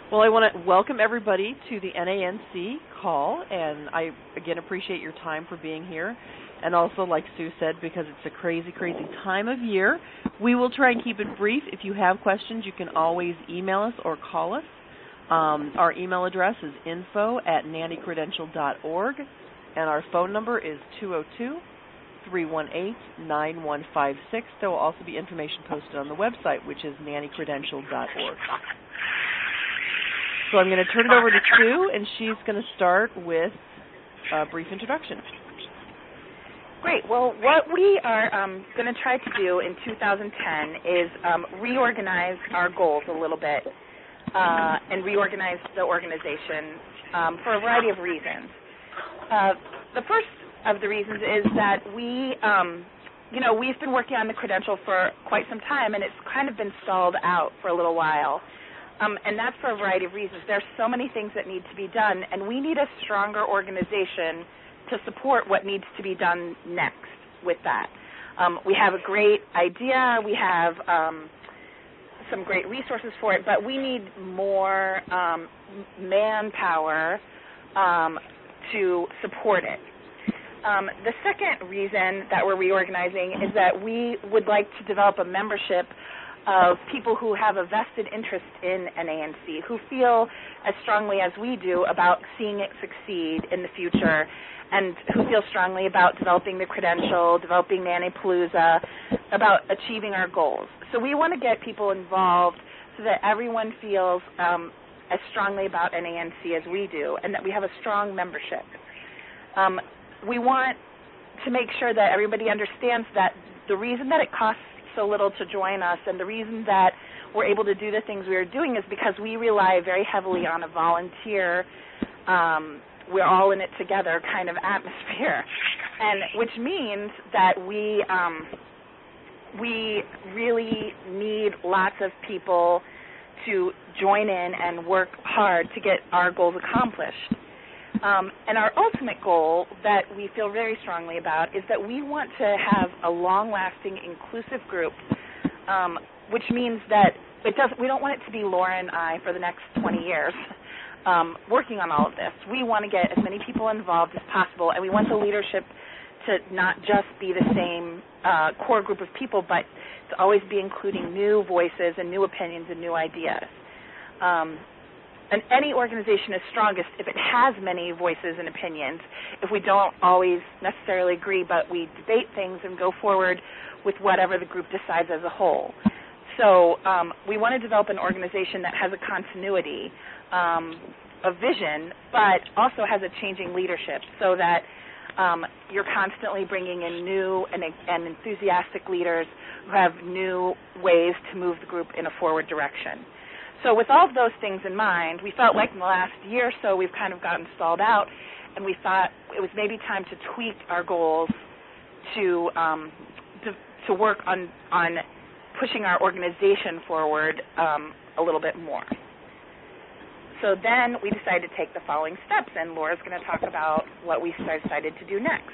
Well, I want to welcome everybody to the NANC call, and I, again, appreciate your time for being here. And also, like Sue said, because it's a crazy, crazy time of year, we will try and keep it brief. If you have questions, you can always email us or call us. Our email address is info@nannycredential.org, and our phone number is 202-318-9156. There will also be information posted on the website, which is nannycredential.org. So I'm going to turn it over to Sue, and she's going to start with a brief introduction. Great. Well, what we are going to try to do in 2010 is reorganize our goals a little bit and reorganize the organization for a variety of reasons. The first of the reasons is that we've been working on the credential for quite some time, and it's kind of been stalled out for a little while. And that's for a variety of reasons. There's so many things that need to be done, and we need a stronger organization to support what needs to be done next with that. We have a great idea. We have some great resources for it, but we need more manpower to support it. The second reason that we're reorganizing is that we would like to develop a membership of people who have a vested interest in NANC, who feel as strongly as we do about seeing it succeed in the future, and who feel strongly about developing the credential, developing Nannypalooza, about achieving our goals. So we want to get people involved so that everyone feels as strongly about NANC as we do, and that we have a strong membership. We want to make sure that everybody understands that the reason that it costs so little to join us, and the reason that we're able to do the things we are doing, is because we rely very heavily on a volunteer, we're all in it together kind of atmosphere, and which means that we really need lots of people to join in and work hard to get our goals accomplished. And our ultimate goal that we feel very strongly about is that we want to have a long-lasting, inclusive group, which means that we don't want it to be Laura and I for the next 20 years working on all of this. We want to get as many people involved as possible, and we want the leadership to not just be the same core group of people, but to always be including new voices and new opinions and new ideas. And any organization is strongest if it has many voices and opinions, if we don't always necessarily agree, but we debate things and go forward with whatever the group decides as a whole. So we want to develop an organization that has a continuity, a vision, but also has a changing leadership, so that you're constantly bringing in new and enthusiastic leaders who have new ways to move the group in a forward direction. So with all of those things in mind, we felt like in the last year or so we've kind of gotten stalled out, and we thought it was maybe time to tweak our goals to work on pushing our organization forward a little bit more. So then we decided to take the following steps, and Laura's going to talk about what we decided to do next.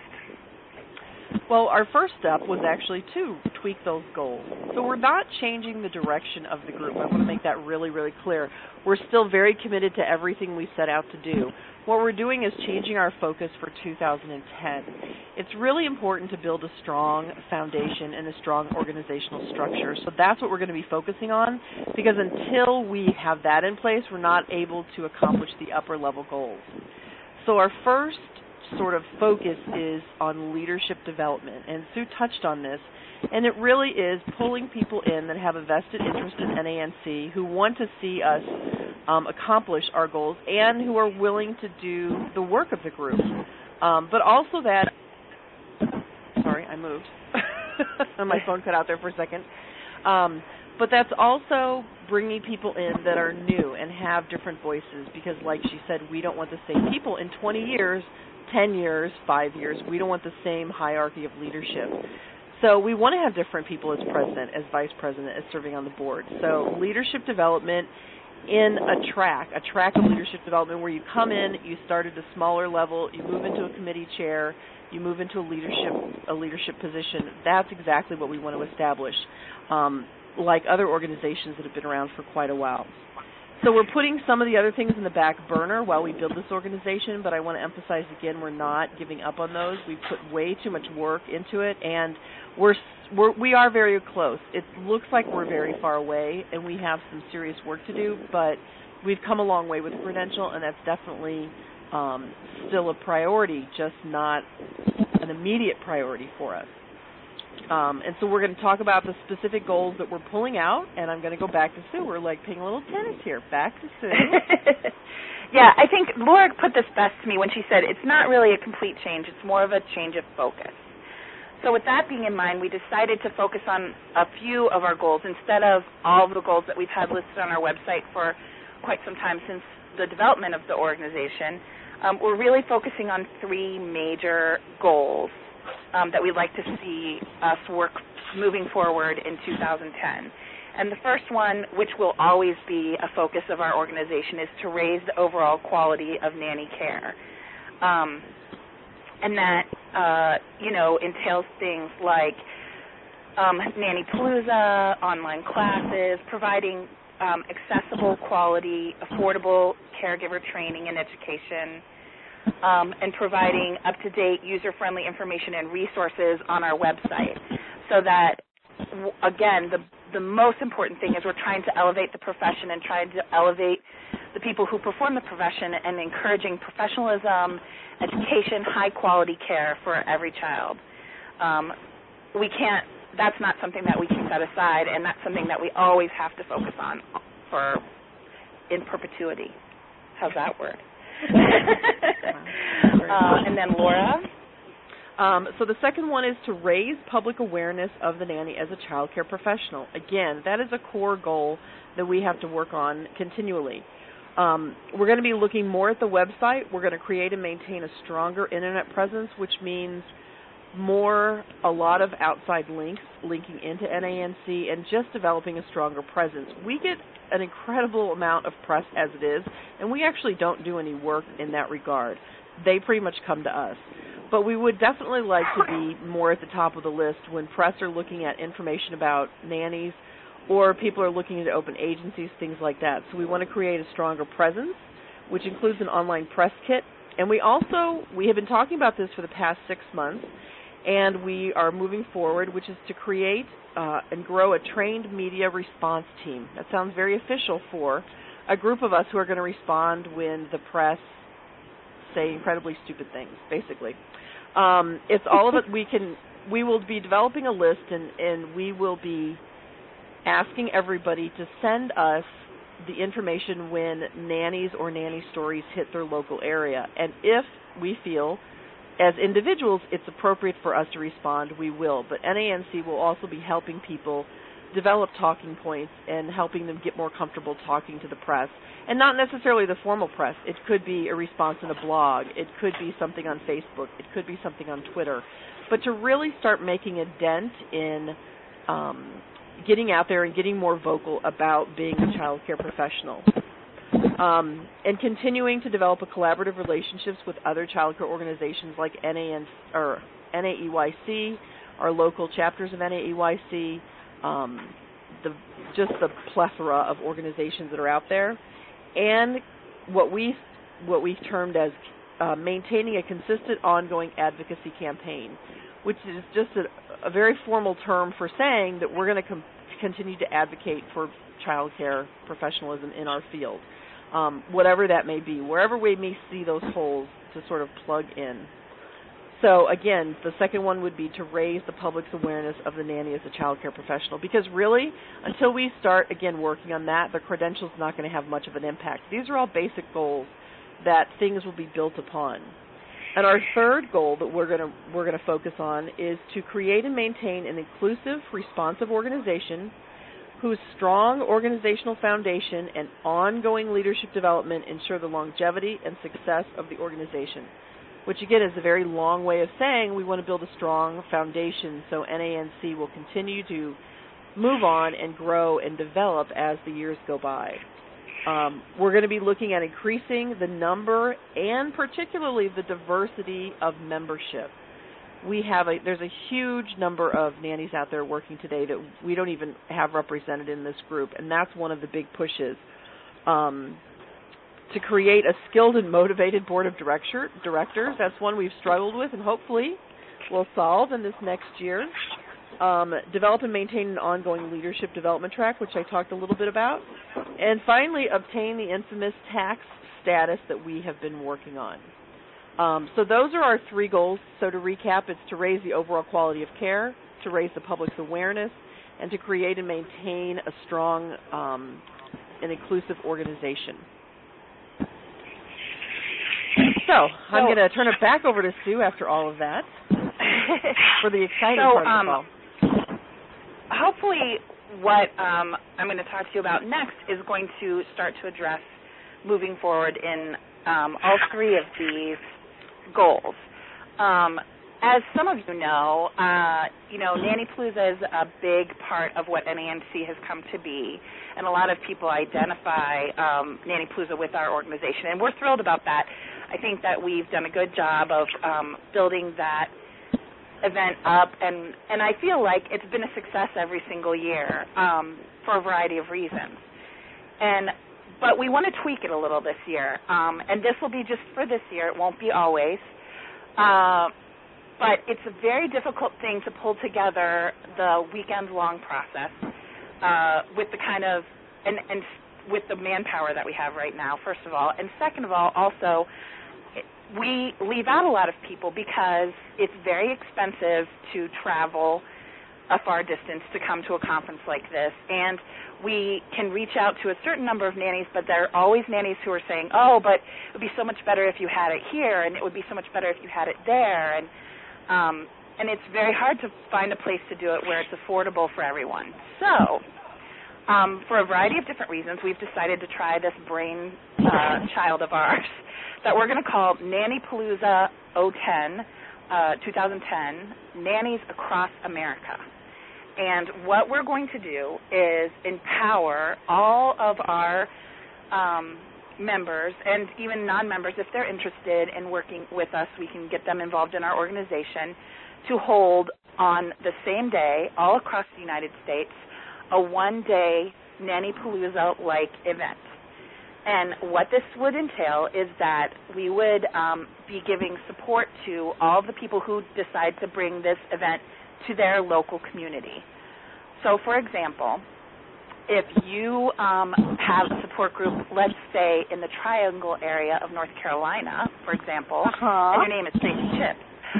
Well, our first step was actually to tweak those goals. So we're not changing the direction of the group. I want to make that really, really clear. We're still very committed to everything we set out to do. What we're doing is changing our focus for 2010. It's really important to build a strong foundation and a strong organizational structure. So that's what we're going to be focusing on, because until we have that in place, we're not able to accomplish the upper level goals. So our first sort of focus is on leadership development, and Sue touched on this, and it really is pulling people in that have a vested interest in NANC, who want to see us accomplish our goals, and who are willing to do the work of the group. But also that, sorry, I moved. My phone cut out there for a second. But that's also bringing people in that are new and have different voices, because like she said, we don't want the same people in 20 years, 10 years, 5 years. We don't want the same hierarchy of leadership. So we want to have different people as president, as vice president, as serving on the board. So leadership development in a track of leadership development where you come in, you start at a smaller level, you move into a committee chair, you move into a leadership position. That's exactly what we want to establish, like other organizations that have been around for quite a while. So we're putting some of the other things in the back burner while we build this organization, but I want to emphasize again, we're not giving up on those. We've put way too much work into it, and we are very close. It looks like we're very far away, and we have some serious work to do, but we've come a long way with the credential, and that's definitely still a priority, just not an immediate priority for us. And so we're going to talk about the specific goals that we're pulling out, and I'm going to go back to Sue. We're like playing a little tennis here. Back to Sue. Yeah, I think Laura put this best to me when she said it's not really a complete change. It's more of a change of focus. So with that being in mind, we decided to focus on a few of our goals instead of all of the goals that we've had listed on our website for quite some time since the development of the organization. We're really focusing on 3 major goals that we'd like to see us work moving forward in 2010. And the first one, which will always be a focus of our organization, is to raise the overall quality of nanny care. And that, entails things like Nanny Palooza, online classes, providing accessible, quality, affordable caregiver training and education, and providing up-to-date, user-friendly information and resources on our website. So that, again, the most important thing is we're trying to elevate the profession and trying to elevate the people who perform the profession and encouraging professionalism, education, high-quality care for every child. That's not something that we can set aside, and that's something that we always have to focus on in perpetuity. How's that word? And then Laura? So the second one is to raise public awareness of the nanny as a child care professional. Again, that is a core goal that we have to work on continually. We're going to be looking more at the website. We're going to create and maintain a stronger Internet presence, which means a lot of outside links linking into NANC and just developing a stronger presence. We get an incredible amount of press as it is, and we actually don't do any work in that regard. They pretty much come to us. But we would definitely like to be more at the top of the list when press are looking at information about nannies or people are looking into open agencies, things like that. So we want to create a stronger presence, which includes an online press kit. And we have been talking about this for the past 6 months, and we are moving forward, which is to create and grow a trained media response team. That sounds very official for a group of us who are going to respond when the press say incredibly stupid things, basically. It's all of it. We will be developing a list, and we will be asking everybody to send us the information when nannies or nanny stories hit their local area. And if we feel, as individuals, it's appropriate for us to respond, we will. But NANC will also be helping people develop talking points and helping them get more comfortable talking to the press. And not necessarily the formal press. It could be a response in a blog. It could be something on Facebook. It could be something on Twitter. But to really start making a dent in getting out there and getting more vocal about being a child care professional. And continuing to develop a collaborative relationships with other child care organizations like NAEYC, our local chapters of NAEYC, just the plethora of organizations that are out there, and what we've termed as maintaining a consistent ongoing advocacy campaign, which is just a very formal term for saying that we're going to continue to advocate for child care professionalism in our field, whatever that may be, wherever we may see those holes to sort of plug in. So, again, the second one would be to raise the public's awareness of the nanny as a child care professional, because really, until we start, again, working on that, the credential's not going to have much of an impact. These are all basic goals that things will be built upon. And our third goal that we're going to focus on is to create and maintain an inclusive, responsive organization whose strong organizational foundation and ongoing leadership development ensure the longevity and success of the organization, which, again, is a very long way of saying we want to build a strong foundation so NANC will continue to move on and grow and develop as the years go by. We're going to be looking at increasing the number and particularly the diversity of membership. There's a huge number of nannies out there working today that we don't even have represented in this group, and that's one of the big pushes. to create a skilled and motivated board of directors. That's one we've struggled with and hopefully we'll solve in this next year. Develop and maintain an ongoing leadership development track, which I talked a little bit about. And finally, obtain the infamous tax status that we have been working on. So those are our 3 goals. So to recap, it's to raise the overall quality of care, to raise the public's awareness, and to create and maintain a strong and inclusive organization. So I'm going to turn it back over to Sue after all of that for the exciting part of the call. Hopefully what I'm going to talk to you about next is going to start to address moving forward in all 3 of these goals. As some of you know, Nannypalooza is a big part of what NANC has come to be, and a lot of people identify Nannypalooza with our organization, and we're thrilled about that. I think that we've done a good job of building that event up, and I feel like it's been a success every single year for a variety of reasons. But we want to tweak it a little this year, and this will be just for this year. It won't be always. But it's a very difficult thing to pull together the weekend-long process with the kind of and with the manpower that we have right now, first of all. And second of all, also, we leave out a lot of people because it's very expensive to travel a far distance to come to a conference like this. And we can reach out to a certain number of nannies, but there are always nannies who are saying, oh, but it would be so much better if you had it here, and it would be so much better if you had it there. And it's very hard to find a place to do it where it's affordable for everyone. So for a variety of different reasons, we've decided to try this brain child of ours that we're going to call Nannypalooza 2010, Nannies Across America. And what we're going to do is empower all of our members and even non-members, if they're interested in working with us, we can get them involved in our organization, to hold on the same day all across the United States a one-day Nannypalooza-like event. And what this would entail is that we would be giving support to all the people who decide to bring this event to their local community. So, for example, if you have a support group, let's say in the Triangle area of North Carolina, for example, and your name is Tracy Chips,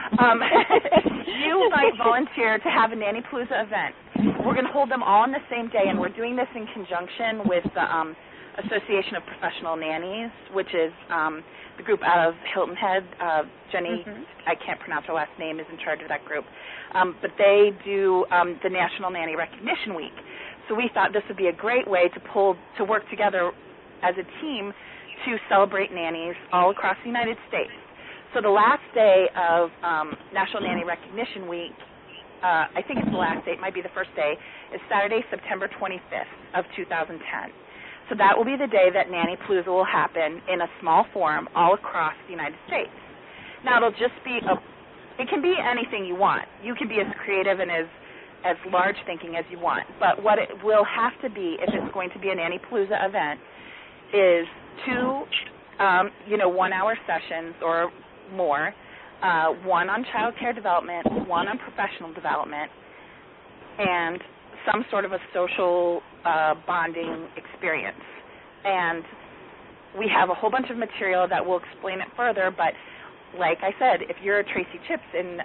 you might volunteer to have a Nannypalooza event. We're going to hold them all on the same day, and we're doing this in conjunction with the Association of Professional Nannies, which is the group out of Hilton Head. Jenny, I can't pronounce her last name, is in charge of that group. But they do the National Nanny Recognition Week. So we thought this would be a great way to work together as a team to celebrate nannies all across the United States. So the last day of National Nanny Recognition Week, I think it's the last day, it might be the first day, is Saturday, September 25th of 2010. So that will be the day that Nannypalooza will happen in a small forum all across the United States. Now, it'll just be it can be anything you want. You can be as creative and as large thinking as you want. But what it will have to be, if it's going to be a Nannypalooza event, is 2 1-hour sessions or more, one on child care development, one on professional development, and some sort of a social bonding experience. And we have a whole bunch of material that will explain it further, but like I said, if you're a Tracy Chips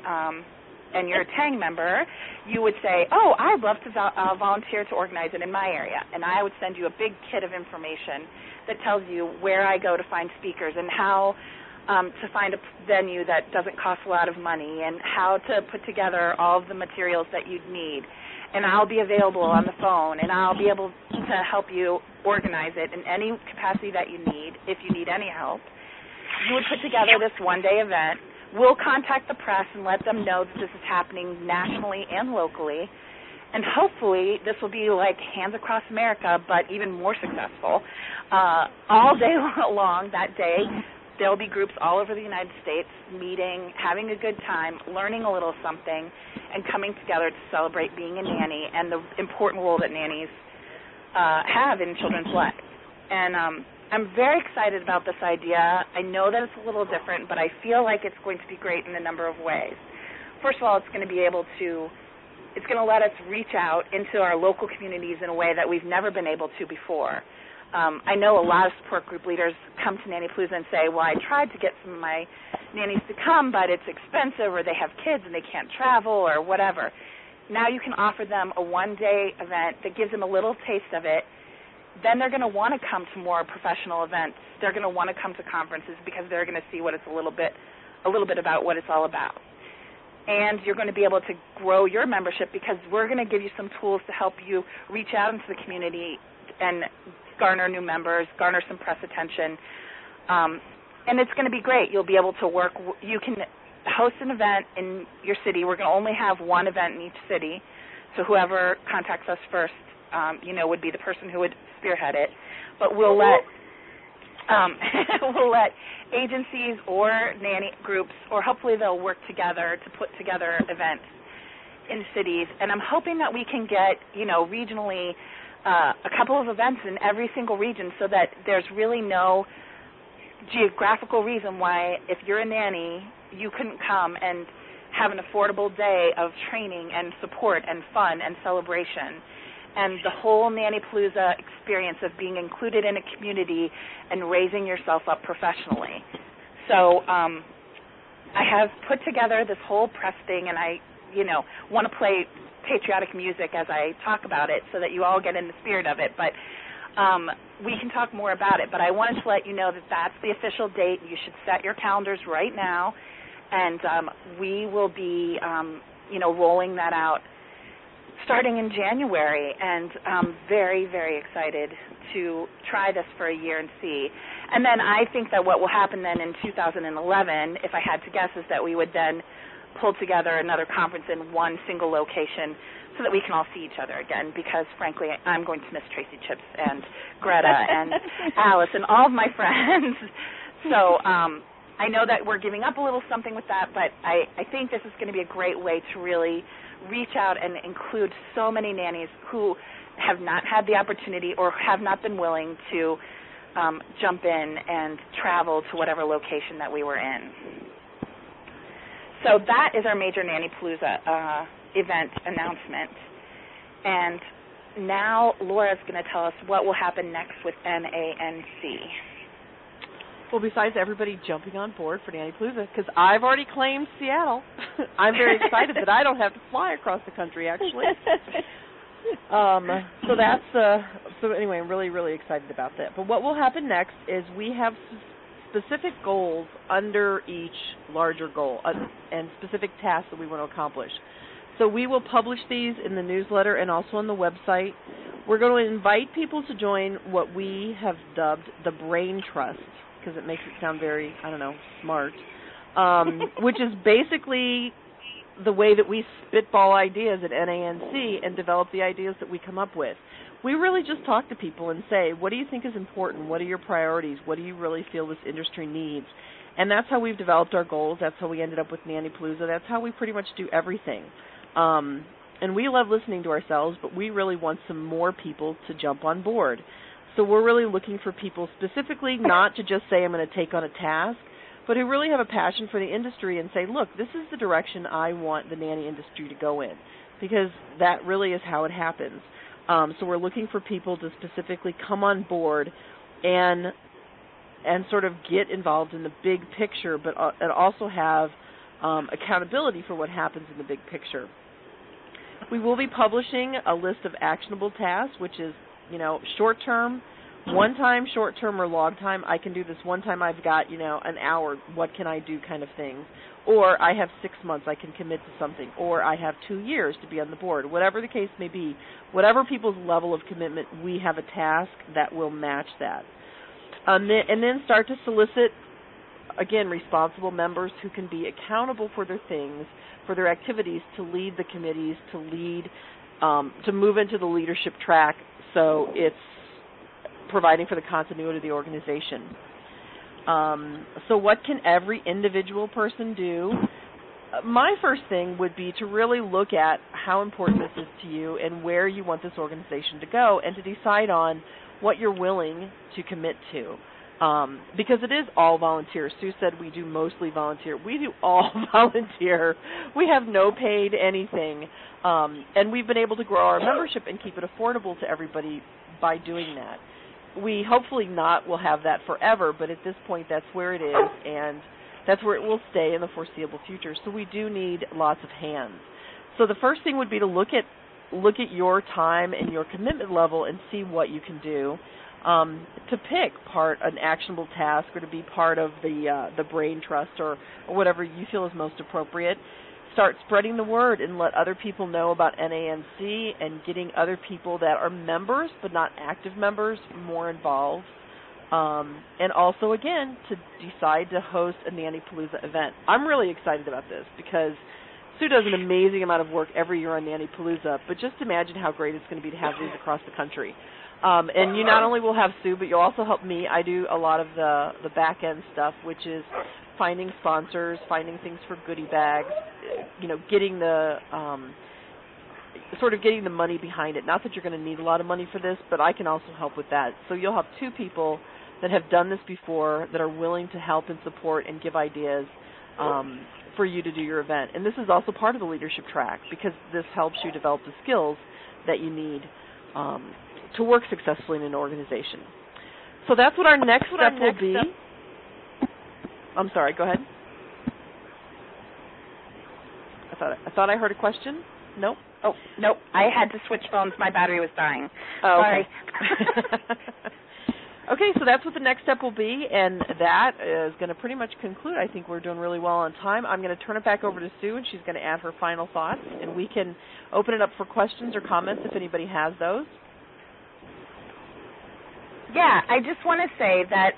and you're a TANG member, you would say, oh, I'd love to volunteer to organize it in my area. And I would send you a big kit of information that tells you where I go to find speakers and how to find a venue that doesn't cost a lot of money and how to put together all of the materials that you'd need. And I'll be available on the phone, and I'll be able to help you organize it in any capacity that you need, if you need any help. You would put together this one-day event. We'll contact the press and let them know that this is happening nationally and locally. And hopefully this will be like Hands Across America, but even more successful. All day long that day, there will be groups all over the United States meeting, having a good time, learning a little something, and coming together to celebrate being a nanny and the important role that nannies have in children's lives. And I'm very excited about this idea. I know that it's a little different, but I feel like it's going to be great in a number of ways. First of all, it's going to let us reach out into our local communities in a way that we've never been able to before. I know a lot of support group leaders come to Nanny Palooza and say, well, I tried to get some of my nannies to come, but it's expensive, or they have kids and they can't travel, or whatever. Now you can offer them a one-day event that gives them a little taste of it. Then they're going to want to come to more professional events. They're going to want to come to conferences because they're going to see what it's a little bit about what it's all about. And you're going to be able to grow your membership because we're going to give you some tools to help you reach out into the community and garner new members, garner some press attention. And it's going to be great. You'll be able to work. You can host an event in your city. We're going to only have one event in each city. So whoever contacts us first, would be the person who would spearhead it. But we'll let agencies or nanny groups, or hopefully they'll work together to put together events in cities. And I'm hoping that we can get, regionally, a couple of events in every single region so that there's really no geographical reason why, if you're a nanny, you couldn't come and have an affordable day of training and support and fun and celebration. And the whole Nanny Palooza experience of being included in a community and raising yourself up professionally. So I have put together this whole press thing, and I, want to play patriotic music as I talk about it so that you all get in the spirit of it. But we can talk more about it. But I wanted to let you know that that's the official date. You should set your calendars right now, and we will be, rolling that out starting in January, and I'm very, very excited to try this for a year and see. And then I think that what will happen then in 2011, if I had to guess, is that we would then pull together another conference in one single location so that we can all see each other again, because, frankly, I'm going to miss Tracy Chips and Greta and Alice and all of my friends. So I know that we're giving up a little something with that, but I think this is going to be a great way to really reach out and include so many nannies who have not had the opportunity or have not been willing to jump in and travel to whatever location that we were in. So that is our major Nanny Palooza event announcement. And now Laura's going to tell us what will happen next with NANC. Well, besides everybody jumping on board for Nanny Palooza, because I've already claimed Seattle. I'm very excited that I don't have to fly across the country, actually. So anyway, I'm really, really excited about that. But what will happen next is we have specific goals under each larger goal and specific tasks that we want to accomplish. So we will publish these in the newsletter and also on the website. We're going to invite people to join what we have dubbed the Brain Trust, because it makes it sound very, smart, which is basically the way that we spitball ideas at NANC and develop the ideas that we come up with. We really just talk to people and say, what do you think is important? What are your priorities? What do you really feel this industry needs? And that's how we've developed our goals. That's how we ended up with Nanny Palooza. That's how we pretty much do everything. And we love listening to ourselves, but we really want some more people to jump on board. So we're really looking for people specifically not to just say I'm going to take on a task, but who really have a passion for the industry and say, look, this is the direction I want the nanny industry to go in, because that really is how it happens. So we're looking for people to specifically come on board and sort of get involved in the big picture, but and also have accountability for what happens in the big picture. We will be publishing a list of actionable tasks, which is, short-term, one-time, short-term, or long-time. I can do this one time. I've got, an hour. What can I do kind of things. Or I have 6 months. I can commit to something. Or I have 2 years to be on the board. Whatever the case may be, whatever people's level of commitment, we have a task that will match that. And then start to solicit, again, responsible members who can be accountable for their things, for their activities, to lead the committees, to lead, to move into the leadership track. So it's providing for the continuity of the organization. So what can every individual person do? My first thing would be to really look at how important this is to you and where you want this organization to go, and to decide on what you're willing to commit to. Because it is all volunteer. Sue said we do mostly volunteer. We do all volunteer. We have no paid anything. And we've been able to grow our membership and keep it affordable to everybody by doing that. We hopefully will have that forever, but at this point that's where it is, and that's where it will stay in the foreseeable future. So we do need lots of hands. So the first thing would be to look at your time and your commitment level and see what you can do. To pick an actionable task, or to be part of the brain trust, or whatever you feel is most appropriate. Start spreading the word and let other people know about NANC, and getting other people that are members but not active members more involved. And also, again, to decide to host a Nanny Palooza event. I'm really excited about this because Sue does an amazing amount of work every year on Nanny Palooza, but just imagine how great it's going to be to have these across the country. And you not only will have Sue, but you'll also help me. I do a lot of the back-end stuff, which is finding sponsors, finding things for goodie bags, getting the getting the money behind it. Not that you're going to need a lot of money for this, but I can also help with that. So you'll have two people that have done this before that are willing to help and support and give ideas for you to do your event. And this is also part of the leadership track, because this helps you develop the skills that you need to work successfully in an organization. So that's what our next step will be. I'm sorry, go ahead. I thought I heard a question. Nope. Oh, nope. I had to switch phones. My battery was dying. Oh, sorry. Okay. Okay, so that's what the next step will be, and that is going to pretty much conclude. I think we're doing really well on time. I'm going to turn it back over to Sue, and she's going to add her final thoughts, and we can open it up for questions or comments if anybody has those. Yeah, I just want to say that,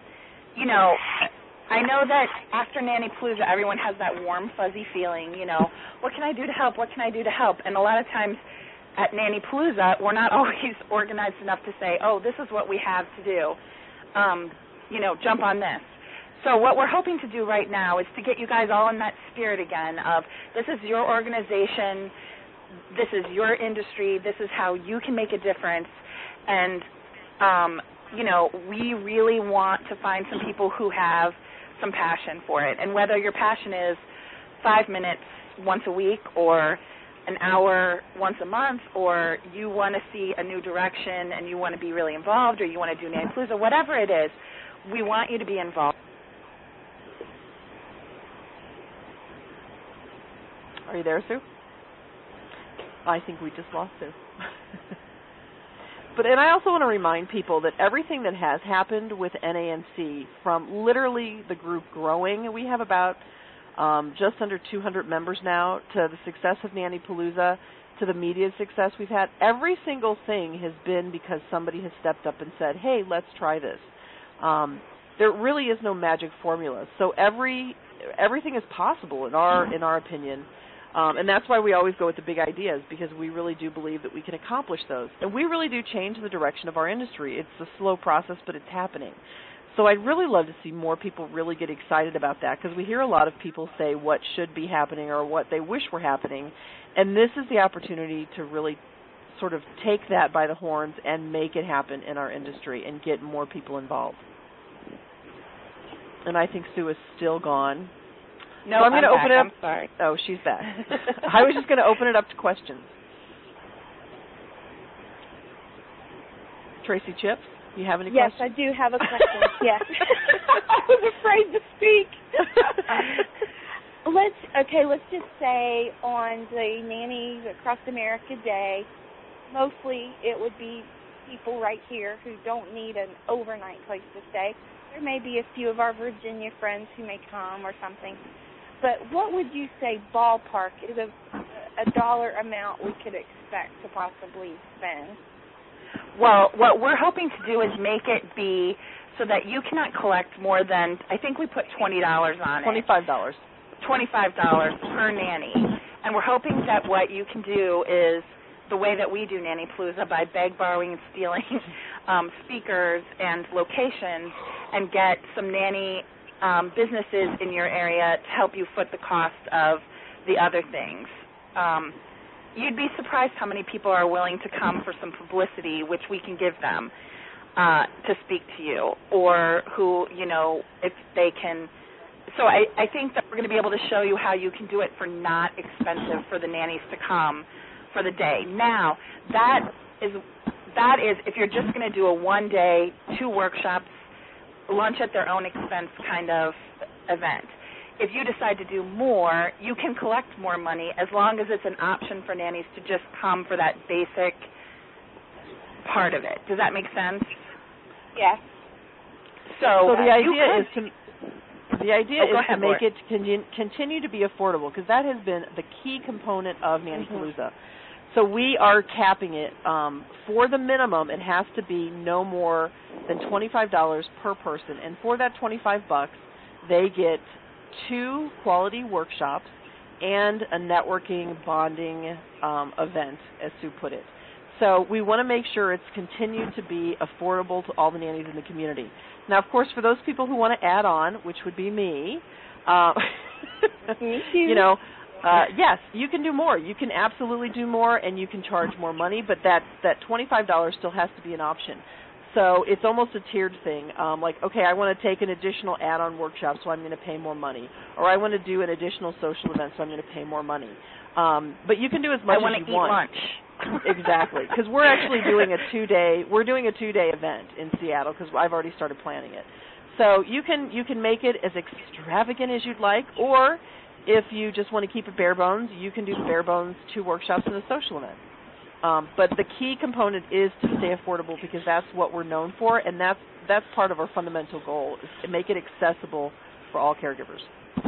I know that after Nanny Palooza, everyone has that warm, fuzzy feeling, what can I do to help? What can I do to help? And a lot of times at Nanny Palooza, we're not always organized enough to say, oh, this is what we have to do. Jump on this. So what we're hoping to do right now is to get you guys all in that spirit again of, this is your organization, this is your industry, this is how you can make a difference. And, we really want to find some people who have some passion for it. And whether your passion is 5 minutes once a week, or an hour once a month, or you want to see a new direction and you want to be really involved, or you want to do Nanny Palooza, whatever it is, we want you to be involved. Are you there, Sue? I think we just lost Sue. And I also want to remind people that everything that has happened with NANC, from literally the group growing, we have about just under 200 members now, to the success of Nanny Palooza, to the media success we've had. Every single thing has been because somebody has stepped up and said, hey, let's try this. There really is no magic formula. So everything is possible in our opinion. And that's why we always go with the big ideas, because we really do believe that we can accomplish those. And we really do change the direction of our industry. It's a slow process, but it's happening. So I'd really love to see more people really get excited about that, because we hear a lot of people say what should be happening or what they wish were happening. And this is the opportunity to really sort of take that by the horns and make it happen in our industry and get more people involved. And I think Sue is still gone. No, so I'm going to open it up. I'm sorry. Oh, she's back. I was just going to open it up to questions. Tracy Chips, you have any questions? Yes, I do have a question. Yes. I was afraid to speak. Let's just say on the Nannies Across America Day, mostly it would be people right here who don't need an overnight place to stay. There may be a few of our Virginia friends who may come or something. But what would you say ballpark is a dollar amount we could expect to possibly spend? Well, what we're hoping to do is make it be so that you cannot collect more than, I think we put $20 on it. $25. $25 per nanny. And we're hoping that what you can do is the way that we do Nanny Palooza, by beg, borrowing, and stealing speakers and locations, and get some nanny businesses in your area to help you foot the cost of the other things. You'd be surprised how many people are willing to come for some publicity, which we can give them. to speak to you, or who, if they can. So I think that we're going to be able to show you how you can do it for not expensive for the nannies to come for the day. Now, that is if you're just going to do a 1-day, 2 workshops, lunch at their own expense kind of event. If you decide to do more, you can collect more money as long as it's an option for nannies to just come for that basic part of it. Does that make sense? Yes. So the idea is to make it continue to be affordable, because that has been the key component of Nanny Palooza. So we are capping it for the minimum. It has to be no more than $25 per person, and for that $25, they get 2 quality workshops and a networking bonding event, as Sue put it. So we want to make sure it's continued to be affordable to all the nannies in the community. Now, of course, for those people who want to add on, which would be me, me too. Yes, you can do more. You can absolutely do more, and you can charge more money, but that $25 still has to be an option. So it's almost a tiered thing. Okay, I want to take an additional add-on workshop, so I'm going to pay more money. Or I want to do an additional social event, so I'm going to pay more money. But you can do as much as you want. I want to eat lunch. Exactly, because we're actually doing a 2-day event in Seattle, because I've already started planning it. So you can make it as extravagant as you'd like, or if you just want to keep it bare bones, you can do the bare bones 2 workshops and a social event. But the key component is to stay affordable, because that's what we're known for, and that's part of our fundamental goal, is to make it accessible for all caregivers.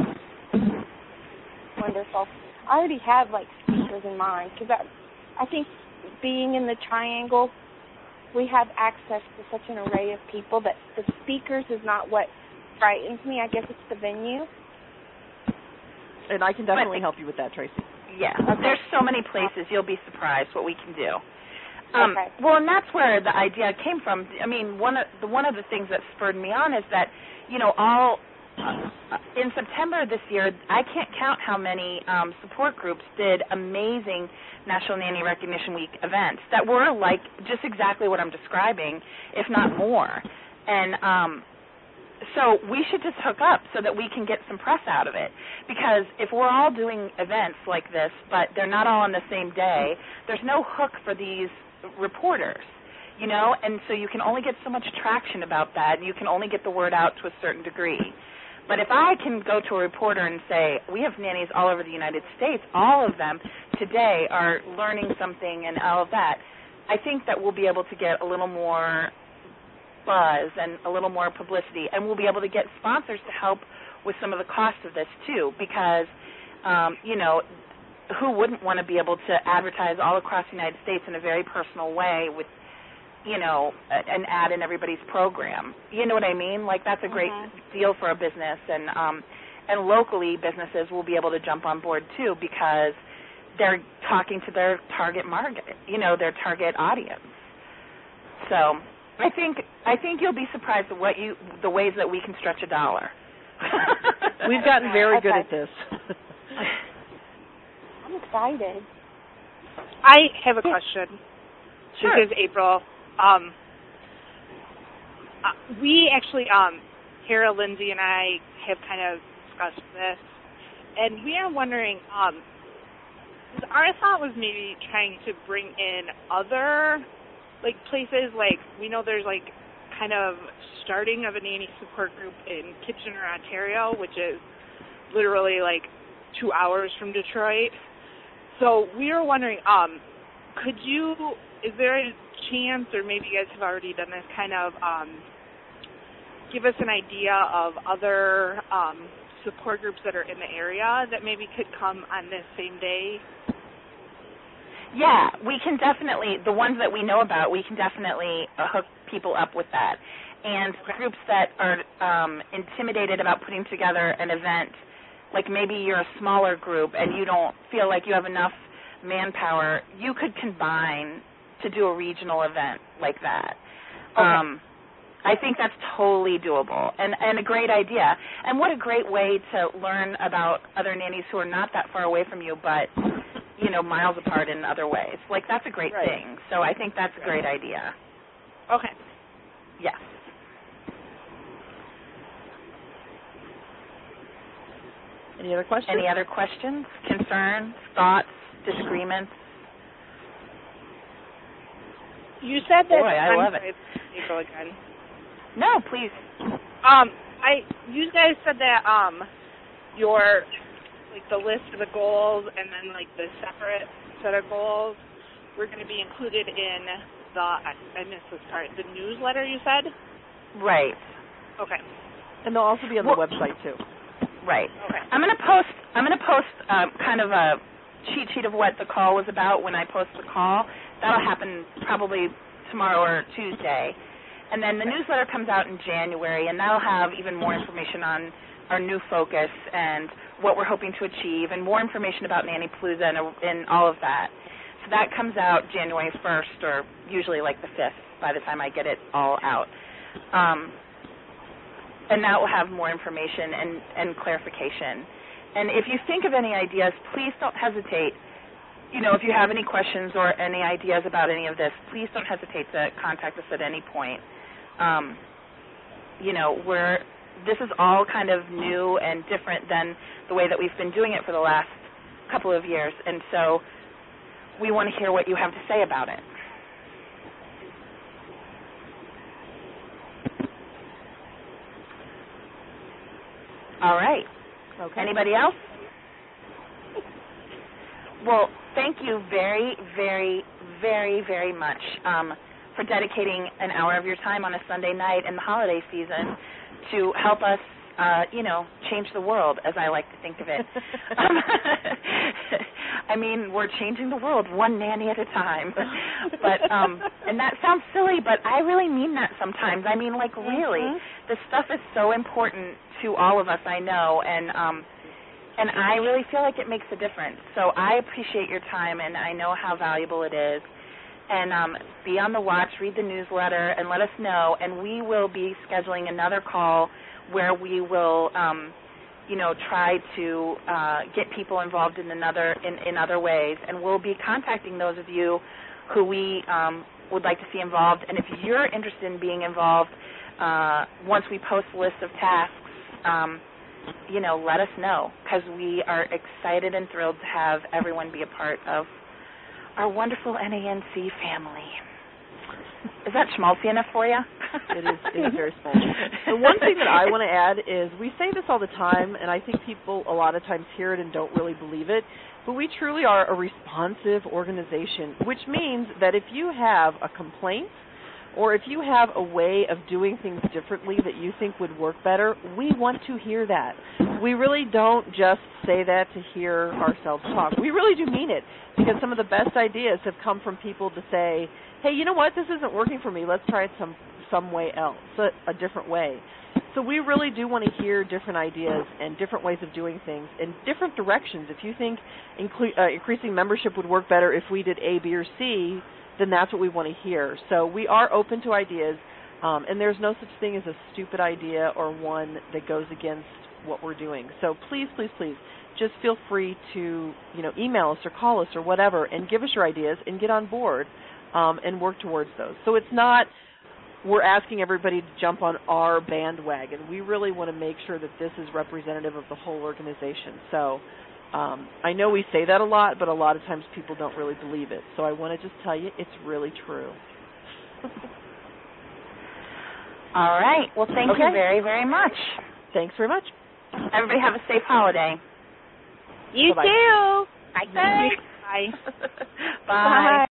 Wonderful. I already have speakers in mind, because I think being in the Triangle, we have access to such an array of people that the speakers is not what frightens me. I guess it's the venue. And I can definitely help you with that, Tracy. Yeah, there's so many places. You'll be surprised what we can do. Okay. Well, and that's where the idea came from. I mean, one of the things that spurred me on is that, in September this year, I can't count how many support groups did amazing National Nanny Recognition Week events that were like just exactly what I'm describing, if not more. And so we should just hook up so that we can get some press out of it. Because if we're all doing events like this, but they're not all on the same day, there's no hook for these reporters, and so you can only get so much traction about that, and you can only get the word out to a certain degree. But if I can go to a reporter and say, we have nannies all over the United States, all of them today are learning something and all of that, I think that we'll be able to get a little more buzz and a little more publicity, and we'll be able to get sponsors to help with some of the costs of this too, because, who wouldn't want to be able to advertise all across the United States in a very personal way with, an ad in everybody's program? You know what I mean? That's a great deal for a business, and locally businesses will be able to jump on board too, because they're talking to their target market, their target audience. So I think you'll be surprised at the ways that we can stretch a dollar. We've gotten very good at this. I'm excited. I have a question. Sure. This is April. We actually, Tara, Lindsay, and I have kind of discussed this, and we are wondering, our thought was maybe trying to bring in other places, we know there's kind of starting of a nanny support group in Kitchener, Ontario, which is literally 2 hours from Detroit. So we were wondering, is there a chance, or maybe you guys have already done this, kind of give us an idea of other support groups that are in the area that maybe could come on this same day? Yeah, we can definitely, the ones that we know about, we can definitely hook people up with that. And groups that are intimidated about putting together an event, maybe you're a smaller group and you don't feel like you have enough manpower, you could combine to do a regional event like that. Okay. I think that's totally doable and a great idea. And what a great way to learn about other nannies who are not that far away from you, but miles apart in other ways. That's a great thing. So I think that's a great idea. Okay. Yes. Any other questions? Any other questions, concerns, thoughts, disagreements? You said that. Boy, I love it. April again. No, please. You guys said that your the list of the goals and then the separate set of goals were going to be included in the I missed this part. The newsletter you said. Right. Okay. And they'll also be on the website too. Right. Okay. I'm going to post kind of a cheat sheet of what the call was about when I post the call. That'll happen probably tomorrow or Tuesday. And then the newsletter comes out in January, and that'll have even more information on our new focus and what we're hoping to achieve, and more information about Nanny Palooza and all of that. So that comes out January 1st, or usually the 5th by the time I get it all out. And that will have more information and clarification. And if you think of any ideas, please don't hesitate. If you have any questions or any ideas about any of this, please don't hesitate to contact us at any point. This is all kind of new and different than the way that we've been doing it for the last couple of years, and so we want to hear what you have to say about it. All right. Okay. Anybody else? Well, thank you very, very, very, very much for dedicating an hour of your time on a Sunday night in the holiday season to help us, change the world, as I like to think of it. I mean, we're changing the world one nanny at a time. But and that sounds silly, but I really mean that sometimes. I mean, really, this stuff is so important to all of us, I know, and I really feel like it makes a difference. So I appreciate your time, and I know how valuable it is. And be on the watch, read the newsletter, and let us know. And we will be scheduling another call where we will, try to get people involved in other ways. And we'll be contacting those of you who we would like to see involved. And if you're interested in being involved, once we post a list of tasks, let us know, because we are excited and thrilled to have everyone be a part of our wonderful NANC family. Is that schmaltzy enough for you? It is very small. The one thing that I want to add is we say this all the time, and I think people a lot of times hear it and don't really believe it, but we truly are a responsive organization, which means that if you have a complaint or if you have a way of doing things differently that you think would work better, we want to hear that. We really don't just say that to hear ourselves talk. We really do mean it, because some of the best ideas have come from people to say, hey, you know what, this isn't working for me. Let's try it some way else, a different way. So we really do want to hear different ideas and different ways of doing things in different directions. If you think increasing membership would work better if we did A, B, or C, then that's what we want to hear. So we are open to ideas, and there's no such thing as a stupid idea or one that goes against what we're doing. So please, please, please, just feel free to email us or call us or whatever and give us your ideas and get on board and work towards those. So it's not we're asking everybody to jump on our bandwagon. We really want to make sure that this is representative of the whole organization. So I know we say that a lot, but a lot of times people don't really believe it. So I want to just tell you it's really true. All right. Well, thank you very, very much. Thanks very much. Everybody have a safe holiday. You Bye-bye. too. Bye. Bye. Bye.